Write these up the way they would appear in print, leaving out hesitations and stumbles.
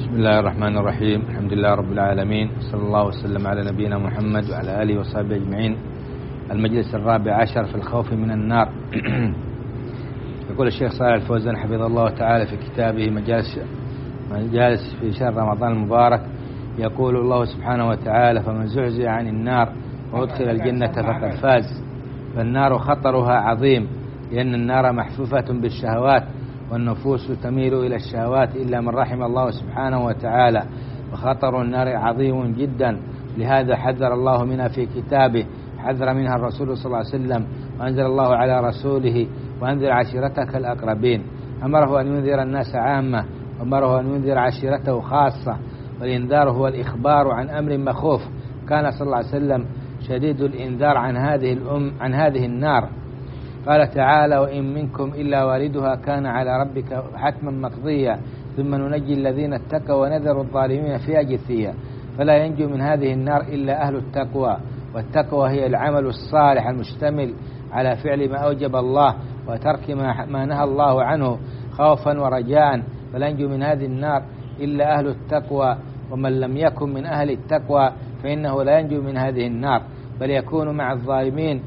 بسم الله الرحمن الرحيم. الحمد لله رب العالمين، صلى الله وسلم على نبينا محمد وعلى آله وصحبه أجمعين. المجلس 14 في الخوف من النار. يقول الشيخ صالح الفوزان حفظه الله تعالى في كتابه مجالس في شهر رمضان المبارك، يقول الله سبحانه وتعالى: فمن زحزح عن النار وأدخل الجنة فقد فاز. فالنار خطرها عظيم، لأن النار محفوفة بالشهوات، والنفوس تميل إلى الشهوات إلا من رحم الله سبحانه وتعالى، وخطر النار عظيم جدا. لهذا حذر الله منها في كتابه، حذر منها الرسول صلى الله عليه وسلم، وأنزل الله على رسوله: وأنذر عشيرتك الأقربين. أمره أن ينذر الناس عامة، وأمره أن ينذر عشيرته خاصة. والإنذار هو الإخبار عن أمر مخوف. كان صلى الله عليه وسلم شديد الإنذار عن هذه النار. قال تعالى: وإن منكم إلا واردها كان على ربك حتما مقضيا ثم ننجي الذين اتقوا ونذر الظالمين فيها جثيا. فلا ينجو من هذه النار إلا أهل التقوى، والتقوى هي العمل الصالح المشتمل على فعل ما أوجب الله وترك ما نهى الله عنه خوفا ورجاء. فلا ينجو من هذه النار إلا أهل التقوى، ومن لم يكن من أهل التقوى فإنه لا ينجو من هذه النار، بل يكون مع الظالمين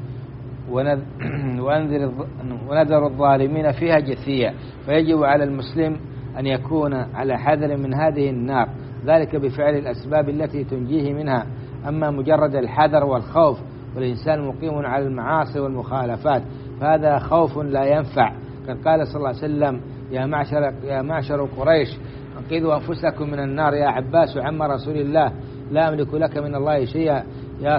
ونذر الظالمين فيها جثيا. فيجب على المسلم أن يكون على حذر من هذه النار، ذلك بفعل الأسباب التي تنجيه منها. أما مجرد الحذر والخوف والإنسان مقيم على المعاصي والمخالفات فهذا خوف لا ينفع. كان قال صلى الله عليه وسلم: يا معشر قريش، انقذوا أنفسكم من النار. يا عباس عم رسول الله، لا أملك لك من الله شيئا. يا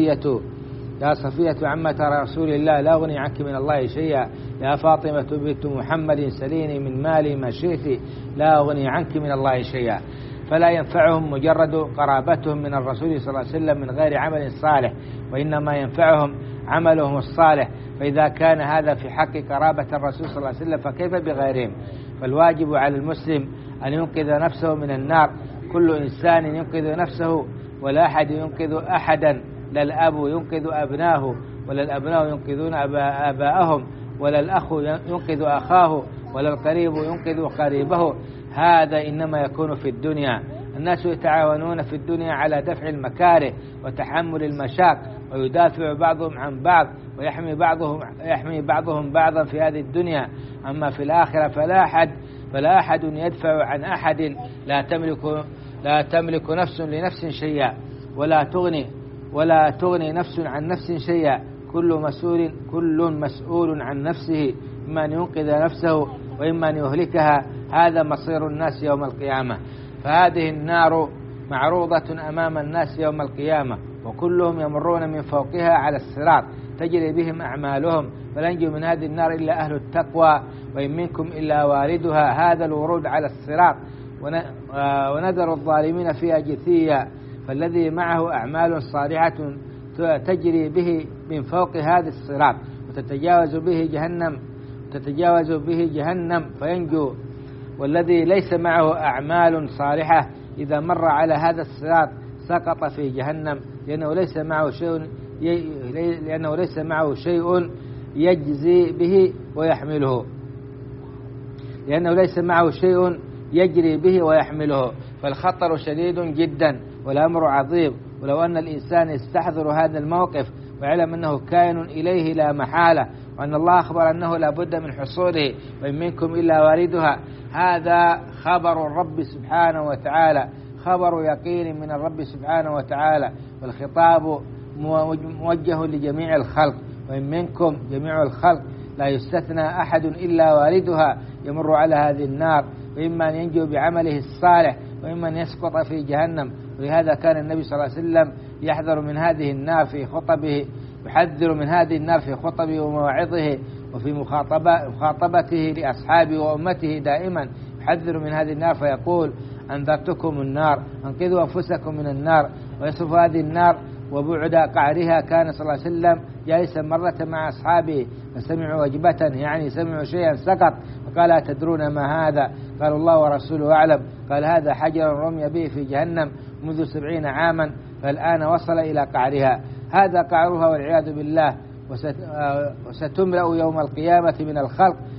صفية عمة رسول الله، لا أغني عنك من الله شيئا. يا فاطمة بنت محمد، سليني من مالي ما شئت، لا أغني عنك من الله شيئا. فلا ينفعهم مجرد قرابتهم من الرسول صلى الله عليه وسلم من غير عمل صالح، وإنما ينفعهم عملهم الصالح. فإذا كان هذا في حق قرابة الرسول صلى الله عليه وسلم فكيف بغيرهم؟ فالواجب على المسلم أن ينقذ نفسه من النار. كل إنسان ينقذ نفسه، ولا أحد ينقذ أحدا. لا الأب ينقذ أبناه، ولا الأبناء ينقذون آباءهم، ولا الأخ ينقذ أخاه، ولا القريب ينقذ قريبه. هذا إنما يكون في الدنيا. الناس يتعاونون في الدنيا على دفع المكاره وتحمل المشاق، ويدافع بعضهم عن بعض، ويحمي بعضهم بعضا في هذه الدنيا. أما في الآخرة فلا أحد يدفع عن أحد. لا تملك نفس لنفس شيئا، ولا تغني نفس عن نفس شيئا. كل مسؤول عن نفسه، إما أن ينقذ نفسه وإما أن يهلكها. هذا مصير الناس يوم القيامة. فهذه النار معروضة أمام الناس يوم القيامة، وكلهم يمرون من فوقها على الصراط تجري بهم أعمالهم. فلا ينجو من هذه النار إلا أهل التقوى، وإن منكم إلا واردها. هذا الورود على الصراط. ونذر الظالمين فيها جثيا. فالذي معه أعمال صالحة تجري به من فوق هذا الصراط وتتجاوز به جهنم فينجو. والذي ليس معه أعمال صالحة إذا مر على هذا الصراط سقط في جهنم، لأنه ليس معه شيء يجزي به ويحمله، لأنه ليس معه شيء يجري به ويحمله. فالخطر شديد جدا والأمر عظيم. ولو أن الإنسان يستحضر هذا الموقف ويعلم أنه كائن إليه لا محالة، وأن الله أخبر أنه لا بد من حصوله: وإن منكم إلا واردها. هذا خبر الرب سبحانه وتعالى، خبر يقين من الرب سبحانه وتعالى. والخطاب موجه لجميع الخلق. وإن منكم جميع الخلق، لا يستثنى أحد إلا واردها يمر على هذه النار، وإما أن ينجو بعمله الصالح، وإما أن يسقط في جهنم. ولهذا كان النبي صلى الله عليه وسلم يحذر من هذه النار في خطبه ومواعظه، وفي مخاطبته لأصحابه وأمته دائما يحذر من هذه النار، فيقول: أنذرتكم النار، أنقذوا أنفسكم من النار. ويصف هذه النار وبعد قعرها. كان صلى الله عليه وسلم جالسا مرة مع أصحابه فسمعوا وجبة، يعني سمعوا شيئا سقط، فقال: أتدرون ما هذا؟ قال: الله ورسوله أعلم. قال: هذا حجر رمي به في جهنم منذ 70 عاما، فالآن وصل إلى قعرها. هذا قعرها والعياذ بالله. وستملأ يوم القيامة من الخلق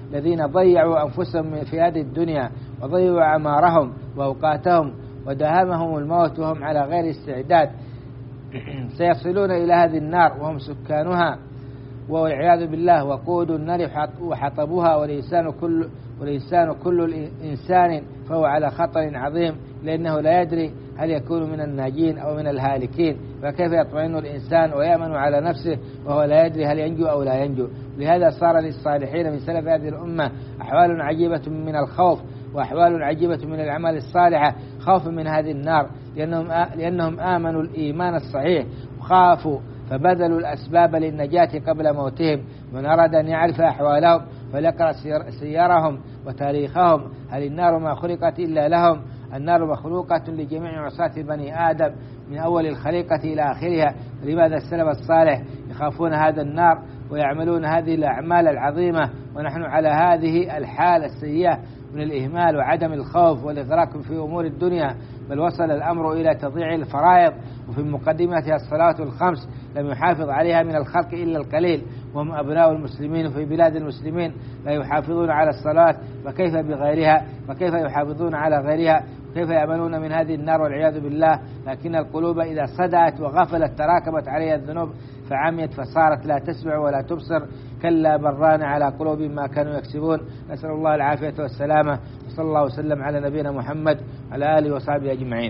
الذين ضيعوا أنفسهم في هذه الدنيا وضيعوا أعمارهم وأوقاتهم وداهمهم الموت وهم على غير استعداد سيصلون إلى هذه النار وهم سكانها والعياذ بالله. وقود النار وحطبها والإنسان كل الإنسان فهو على خطر عظيم، لأنه لا يدري هل يكون من الناجين أو من الهالكين، فكيف يطمئن الإنسان ويأمن على نفسه وهو لا يدري هل ينجو أو لا ينجو. لهذا صار للصالحين من سلف هذه الأمة أحوال عجيبة من الخوف وأحوال عجيبة من الأعمال الصالحة، خوف من هذه النار لأنهم آمنوا الإيمان الصحيح وخافوا فبذلوا الأسباب للنجاة قبل موتهم. من أراد أن يعرف أحوالهم فليقرأ سيرهم وتاريخهم. هل النار ما خلقت إلا لهم؟ النار مخلوقة لجميع عصاة بني آدم من أول الخليقة إلى آخرها. لماذا السلف الصالح يخافون هذا النار ويعملون هذه الأعمال العظيمة ونحن على هذه الحالة السيئة من الإهمال وعدم الخوف والإغراق في أمور الدنيا؟ بل وصل الأمر إلى تضييع الفرائض، وفي مقدمتها الصلاة الخمس لم يحافظ عليها من الخلق إلا القليل، وهم أبناء المسلمين في بلاد المسلمين لا يحافظون على الصلاة، فكيف بغيرها؟ فكيف يحافظون على غيرها؟ كيف يأمنون من هذه النار والعياذ بالله؟ لكن القلوب إذا صدأت وغفلت تراكمت عليها الذنوب فعميت فصارت لا تسمع ولا تبصر. كلا بران على قلوب ما كانوا يكسبون. نسأل الله العافية والسلامة، وصلى الله وسلم على نبينا محمد على آله وصحبه أجمعين.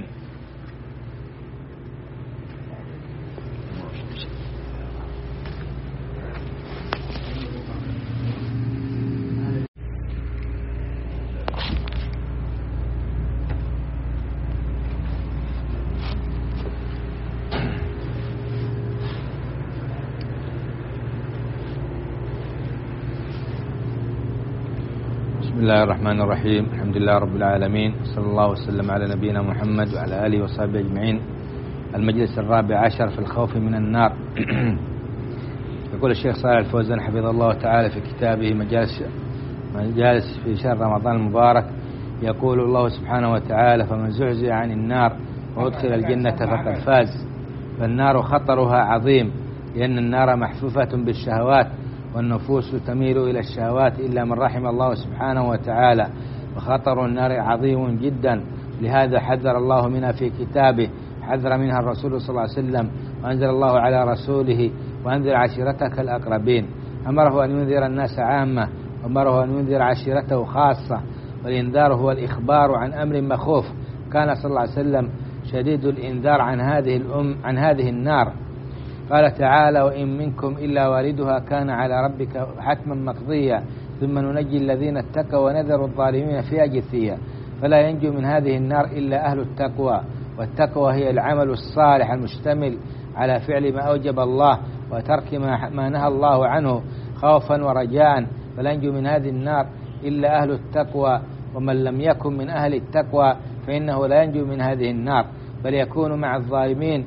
بسم الله الرحمن الرحيم. الحمد لله رب العالمين، صلى الله وسلم على نبينا محمد وعلى آله وصحبه أجمعين. المجلس 14 في الخوف من النار. يقول الشيخ صالح الفوزان حفظه الله تعالى في كتابه مجالس في شهر رمضان المبارك، يقول الله سبحانه وتعالى: فمن زحزح عن النار وأدخل الجنة فقد فاز. فالنار خطرها عظيم، لأن النار محفوفة بالشهوات والنفوس تميل إلى الشهوات إلا من رحم الله سبحانه وتعالى، وخطر النار عظيم جدا. لهذا حذر الله منها في كتابه، حذر منها الرسول صلى الله عليه وسلم، وأنزل الله على رسوله: وأنذر عشيرتك الأقربين. أمره أن ينذر الناس عامة، وأمره أن ينذر عشيرته خاصة. والإنذار هو الإخبار عن أمر مخوف. كان صلى الله عليه وسلم شديد الإنذار عن هذه النار. قال تعالى: وإن منكم إلا واردها كان على ربك حتما مقضيا ثم ننجي الذين اتقوا ونذر الظالمين فيها جثيا. فلا ينجو من هذه النار إلا أهل التقوى، والتقوى هي العمل الصالح المشتمل على فعل ما أوجب الله وترك ما نهى الله عنه خوفا ورجاء. فلا ينجو من هذه النار إلا أهل التقوى، ومن لم يكن من أهل التقوى فإنه لا ينجو من هذه النار، بل يكون مع الظالمين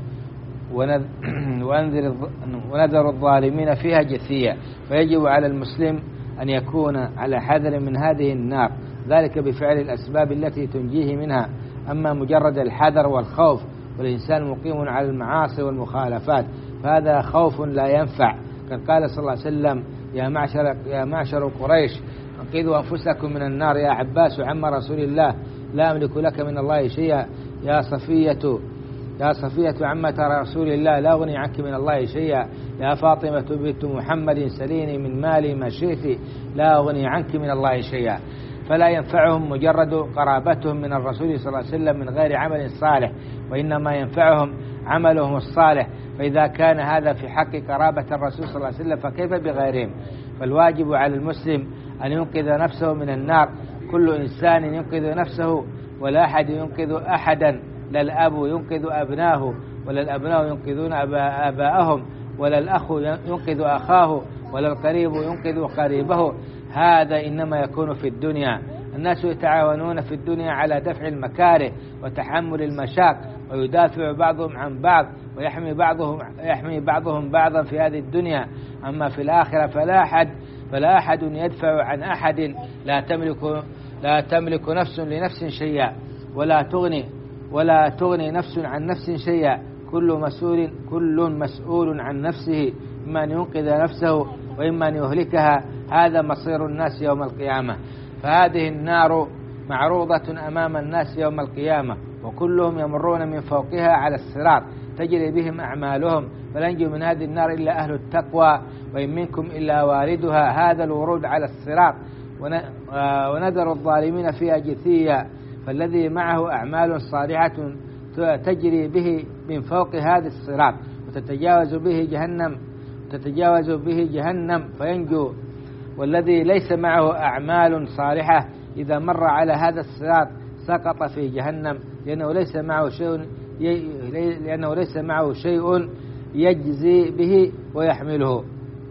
ونذر الظالمين فيها جثيا. فيجب على المسلم أن يكون على حذر من هذه النار، ذلك بفعل الأسباب التي تنجيه منها. أما مجرد الحذر والخوف والإنسان مقيم على المعاصي والمخالفات فهذا خوف لا ينفع. قد قال صلى الله عليه وسلم: يا معشر قريش انقذوا أنفسكم من النار. يا عباس عم رسول الله لا أملك لك من الله شيئا. يا صفية عمة رسول الله لا أغني عنك من الله شيئا. يا فاطمة بنت محمد سليني من مالي ما شئت لا أغني عنك من الله شيئا. فلا ينفعهم مجرد قرابتهم من الرسول صلى الله عليه وسلم من غير عمل صالح، وإنما ينفعهم عملهم الصالح. فإذا كان هذا في حق قرابة الرسول صلى الله عليه وسلم فكيف بغيرهم؟ فالواجب على المسلم أن ينقذ نفسه من النار. كل إنسان ينقذ نفسه، ولا أحد ينقذ أحدا. لا الأب ينقذ أبناه، ولا الأبناء ينقذون آباءهم، ولا الأخ ينقذ أخاه، ولا القريب ينقذ قريبه. هذا إنما يكون في الدنيا. الناس يتعاونون في الدنيا على دفع المكاره وتحمل المشاق، ويدافع بعضهم عن بعض، ويحمي بعضهم بعضا في هذه الدنيا. أما في الآخرة فلا أحد يدفع عن أحد. لا تملك نفس لنفس شيئا، ولا تغني نفس عن نفس شيئا. كل مسؤول عن نفسه، إما أن ينقذ نفسه وإما أن يهلكها. هذا مصير الناس يوم القيامة. فهذه النار معروضة أمام الناس يوم القيامة، وكلهم يمرون من فوقها على الصراط تجري بهم أعمالهم، فلا ينجو من هذه النار إلا أهل التقوى، وإن منكم إلا واردها. هذا الورود على الصراط ونذر الظالمين فيها جثيا. فالذي معه أعمال صالحة تجري به من فوق هذا الصراط وتتجاوز به جهنم فينجو، والذي ليس معه أعمال صالحة إذا مر على هذا الصراط سقط في جهنم، لأنه ليس معه شيء يجزي به ويحمله،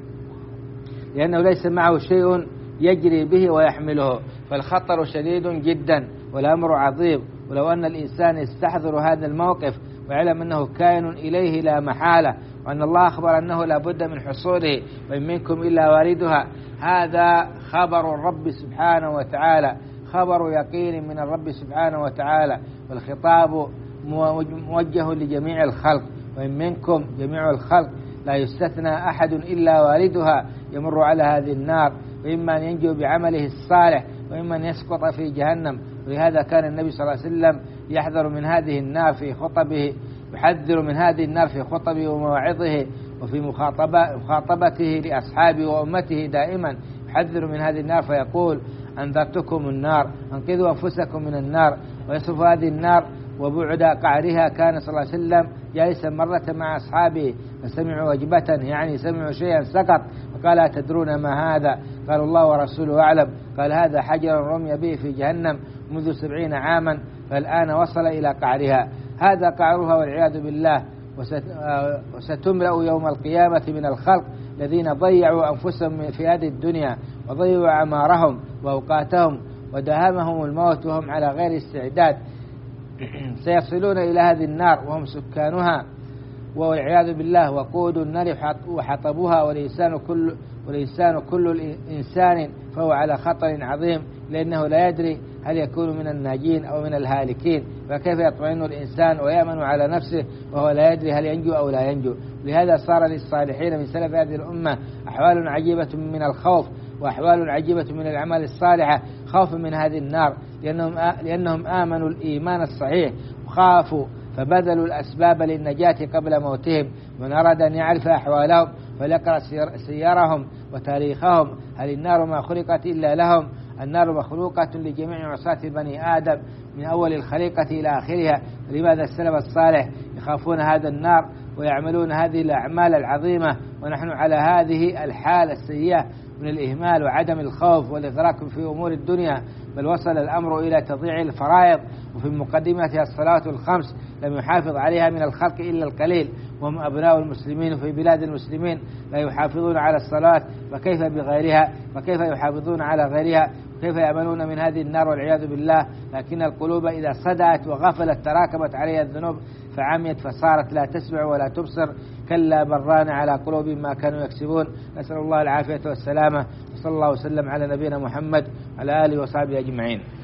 لأنه ليس معه شيء يجري به ويحمله. فالخطر شديد جدا والأمر عظيم. ولو أن الإنسان يستحضر هذا الموقف ويعلم أنه كائن إليه لا محالة، وأن الله أخبر أنه لا بد من حصوله، وإن منكم إلا واردها، هذا خبر الرب سبحانه وتعالى، خبر يقين من الرب سبحانه وتعالى، والخطاب موجه لجميع الخلق. وإن منكم جميع الخلق لا يستثنى أحد إلا واردها يمر على هذه النار، وإما أن ينجو بعمله الصالح وإما أن يسقط في جهنم. ولهذا كان النبي صلى الله عليه وسلم يحذر من هذه النار في خطبه، يحذر من هذه النار في خطبه ومواعظه، وفي مخاطبته لأصحابه وأمته دائما يحذر من هذه النار، فيقول: أنذرتكم النار، أنقذوا أنفسكم من النار. ويصف هذه النار وبعد قعرها. كان صلى الله عليه وسلم جالسا مرة مع أصحابه فسمعوا وجبة، يعني سمعوا شيئا سقط، فقال: أتدرون ما هذا؟ قال: الله ورسوله أعلم. قال: هذا حجر رمي به في جهنم منذ 70 عاما، فالآن وصل إلى قعرها. هذا قعرها والعياذ بالله. وستملأ يوم القيامة من الخلق الذين ضيعوا أنفسهم في هذه الدنيا، وضيعوا أعمارهم وأوقاتهم، وداهمهم الموت وهم على غير استعداد. سيصلون إلى هذه النار وهم سكانها والعياذ بالله. وقود النار وحطبها، والإنسان كل الإنسان فهو على خطر عظيم، لأنه لا يدري هل يكون من الناجين أو من الهالكين، فكيف يطمئن الإنسان ويأمن على نفسه وهو لا يدري هل ينجو أو لا ينجو. لهذا صار للصالحين من سلف هذه الأمة أحوال عجيبة من الخوف، وأحوال عجيبة من الأعمال الصالحة، خوف من هذه النار، لأنهم آمنوا الإيمان الصحيح وخافوا فبذلوا الأسباب للنجاة قبل موتهم. من أراد أن يعرف أحوالهم فليقرأ سيرهم وتاريخهم. هل النار ما خلقت إلا لهم؟ النار مخلوقة لجميع عصاة بني آدم من أول الخليقة إلى آخرها. لماذا السلف الصالح يخافون هذا النار ويعملون هذه الأعمال العظيمة، ونحن على هذه الحالة السيئة من الإهمال وعدم الخوف والإغراق في أمور الدنيا؟ بل وصل الأمر إلى تضييع الفرائض، وفي مقدمتها الصلاة الخمس لم يحافظ عليها من الخلق إلا القليل، وهم أبناء المسلمين في بلاد المسلمين لا يحافظون على الصلاة، فكيف بغيرها؟ فكيف يحافظون على غيرها؟ كيف يأمنون من هذه النار والعياذ بالله؟ لكن القلوب إذا صدأت وغفلت تراكمت عليها الذنوب فعميت فصارت لا تسمع ولا تبصر. كلا بران على قلوب ما كانوا يكسبون. نسأل الله العافية والسلامة، وصلى الله وسلم على نبينا محمد وعلى آله وصحبه أجمعين.